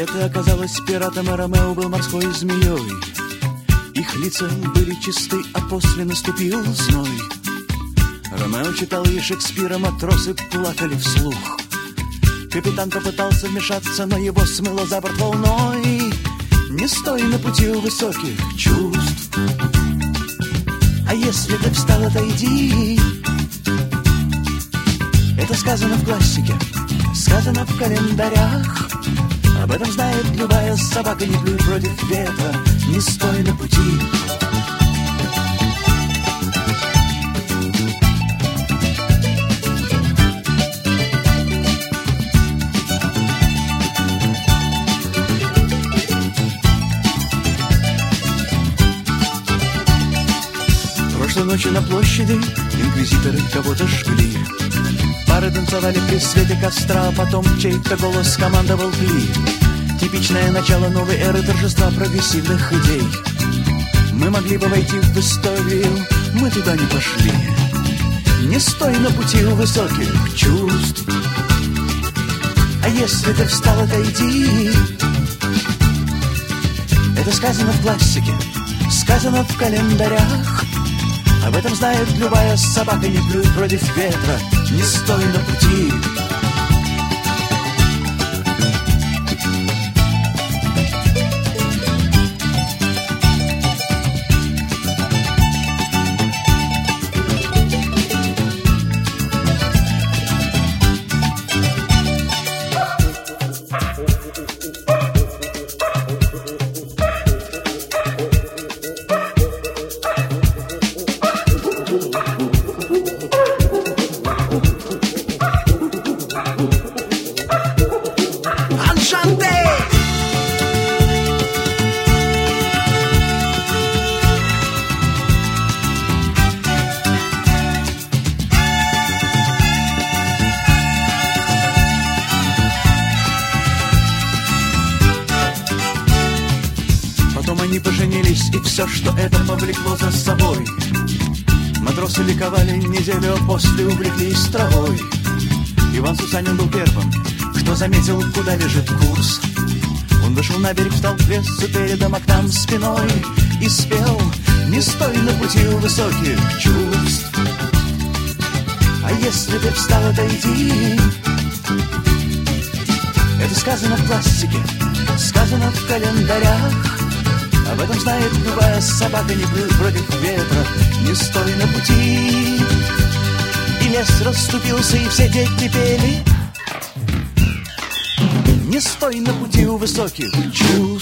Джульетта оказалась пиратом, а Ромео был морской змеей. Их лица были чисты, а после наступил зной. Ромео читал ей Шекспира, матросы плакали вслух. Капитан попытался вмешаться, но его смыло за борт волной. Не стой на пути у высоких чувств, а если ты встал, отойди. Это сказано в классике, сказано в календарях. Об этом знает любая собака, не плюй против ветра, не стой на пути. Прошлой ночью на площади инквизиторы кого-то жгли. Пары танцевали при свете костра, а потом чей-то голос командовал «Пли». Типичное начало новой эры торжества прогрессивных идей. Мы могли бы войти в историю, мы туда не пошли. Не стой на пути у высоких чувств, а если ты встал, отойди. Это сказано в классике, сказано в календарях. Об этом знает любая собака, не плюй против ветра, не стой на пути. Они поженились, и все, что это повлекло за собой. Матросы ликовали неделю, а после увлеклись травой. Иван Сусанин был первым, кто заметил, куда лежит курс. Он вышел на берег, встал в лесу передом окнам спиной и спел: не стой на пути у высоких чувств, а если ты встал, отойди. Это сказано в классике, сказано в календарях. Об этом знает любая собака, не плюй против ветра, не стой на пути. И лес расступился, и все дети пели: не стой на пути у высоких чувств,